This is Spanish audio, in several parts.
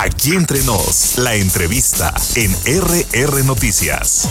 Aquí entre nos, la entrevista en RR Noticias.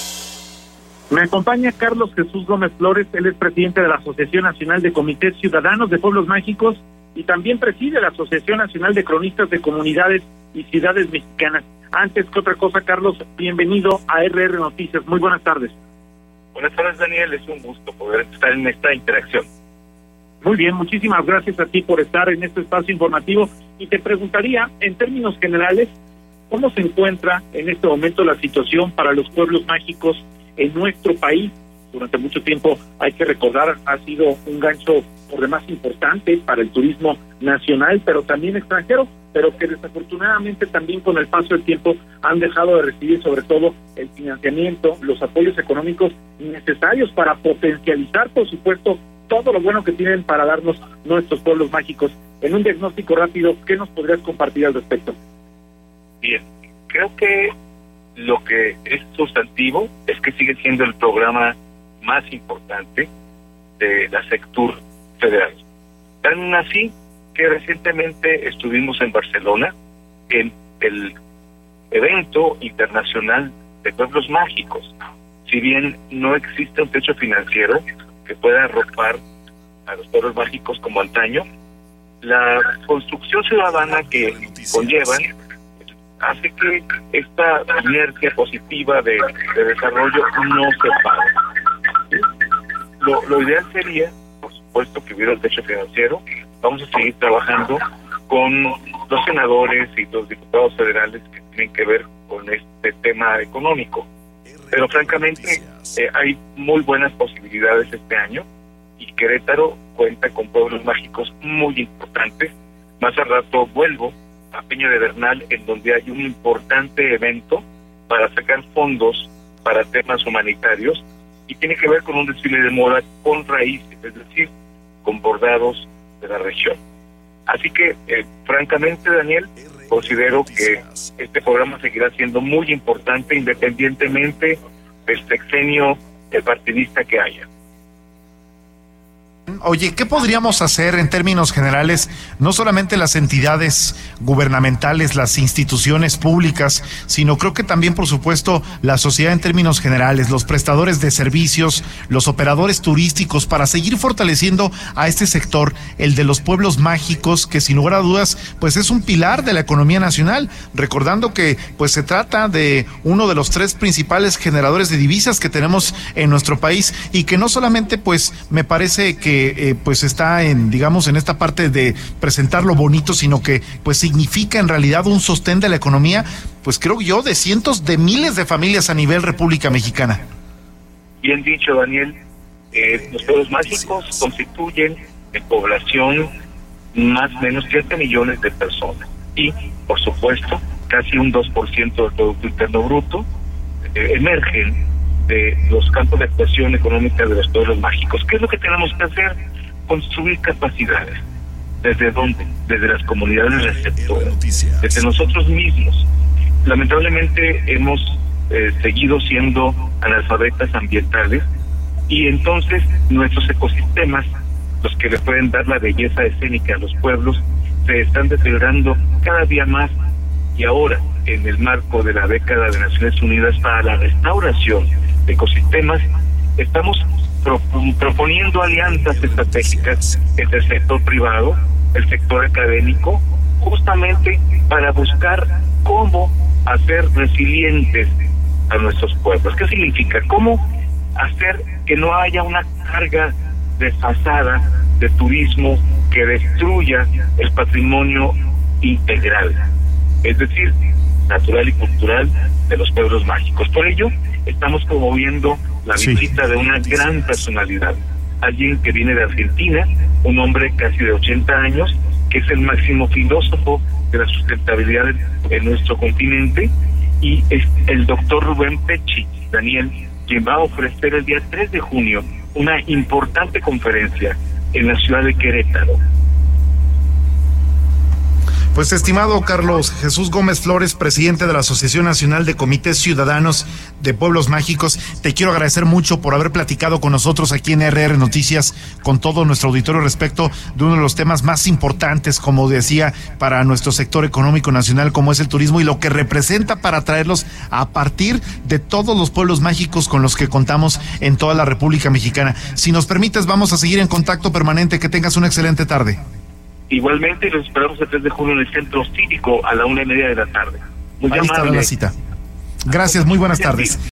Me acompaña Carlos Jesús Gómez Flores, él es presidente de la Asociación Nacional de Comités Ciudadanos de Pueblos Mágicos y también preside la Asociación Nacional de Cronistas de Comunidades y Ciudades Mexicanas. Antes que otra cosa, Carlos, bienvenido a RR Noticias. Muy buenas tardes. Buenas tardes, Daniel. Es un gusto poder estar en esta interacción. Muy bien, muchísimas gracias a ti por estar en este espacio informativo. Y te preguntaría, en términos generales, ¿cómo se encuentra en este momento la situación para los pueblos mágicos en nuestro país? Durante mucho tiempo, hay que recordar, ha sido un gancho por demás importante para el turismo nacional, pero también extranjero, pero que desafortunadamente también con el paso del tiempo han dejado de recibir sobre todo el financiamiento, los apoyos económicos necesarios para potencializar, por supuesto, todo lo bueno que tienen para darnos nuestros pueblos mágicos. En un diagnóstico rápido, ¿qué nos podrías compartir al respecto? Bien, creo que lo que es sustantivo es que sigue siendo el programa más importante de la Sectur federal. Tan así que recientemente estuvimos en Barcelona en el evento internacional de pueblos mágicos. Si bien no existe un techo financiero que pueda arropar a los pueblos mágicos como antaño, la construcción ciudadana que conllevan hace que esta inercia positiva de desarrollo no se pare. Lo ideal sería, por supuesto, que hubiera un techo financiero. Vamos a seguir trabajando con los senadores y los diputados federales que tienen que ver con este tema económico. Pero francamente hay muy buenas posibilidades este año y Querétaro cuenta con pueblos mágicos muy importantes. Más al rato vuelvo a Peña de Bernal, en donde hay un importante evento para sacar fondos para temas humanitarios y tiene que ver con un desfile de moda con raíces, es decir, con bordados de la región. Así que, francamente, Daniel, considero que este programa seguirá siendo muy importante independientemente del sexenio partidista que haya. Oye, ¿qué podríamos hacer en términos generales? No solamente las entidades gubernamentales, las instituciones públicas, sino creo que también, por supuesto, la sociedad en términos generales, los prestadores de servicios, los operadores turísticos, para seguir fortaleciendo a este sector, el de los pueblos mágicos, que sin lugar a dudas, pues es un pilar de la economía nacional, recordando que pues se trata de uno de los 3 principales generadores de divisas que tenemos en nuestro país y que no solamente pues me parece que pues está en, digamos, en esta parte de presentar lo bonito, sino que pues significa en realidad un sostén de la economía, pues creo yo, de cientos de miles de familias a nivel República Mexicana. Bien dicho, Daniel. Los pueblos mágicos constituyen en población más o menos 7 millones de personas y, por supuesto, casi un 2% del Producto Interno Bruto emergen de los campos de actuación económica de los pueblos mágicos. ¿Qué es lo que tenemos que hacer? Construir capacidades. ¿Desde dónde? Desde las comunidades receptoras, desde nosotros mismos. Lamentablemente hemos seguido siendo analfabetas ambientales y entonces nuestros ecosistemas, los que le pueden dar la belleza escénica a los pueblos, se están deteriorando cada día más. Y ahora, en el marco de la década de Naciones Unidas para la restauración de ecosistemas, estamos proponiendo alianzas estratégicas entre el sector privado, el sector académico, justamente para buscar cómo hacer resilientes a nuestros pueblos. ¿Qué significa? ¿Cómo hacer que no haya una carga desfasada de turismo que destruya el patrimonio integral, es decir, natural y cultural de los pueblos mágicos? Por ello, estamos promoviendo la visita de una gran personalidad, alguien que viene de Argentina, un hombre casi de 80 años, que es el máximo filósofo de la sustentabilidad en nuestro continente, y es el doctor Rubén Pecci, Daniel, quien va a ofrecer el día 3 de junio una importante conferencia en la ciudad de Querétaro. Pues estimado Carlos Jesús Gómez Flores, presidente de la Asociación Nacional de Comités Ciudadanos de Pueblos Mágicos, te quiero agradecer mucho por haber platicado con nosotros aquí en RR Noticias, con todo nuestro auditorio respecto de uno de los temas más importantes, como decía, para nuestro sector económico nacional, como es el turismo, y lo que representa para traerlos a partir de todos los pueblos mágicos con los que contamos en toda la República Mexicana. Si nos permites, vamos a seguir en contacto permanente. Que tengas una excelente tarde. Igualmente, los esperamos el 3 de junio en el Centro Cívico a la 1:30 de la tarde. Muy Ahí estará la cita. Gracias, muy buenas tardes.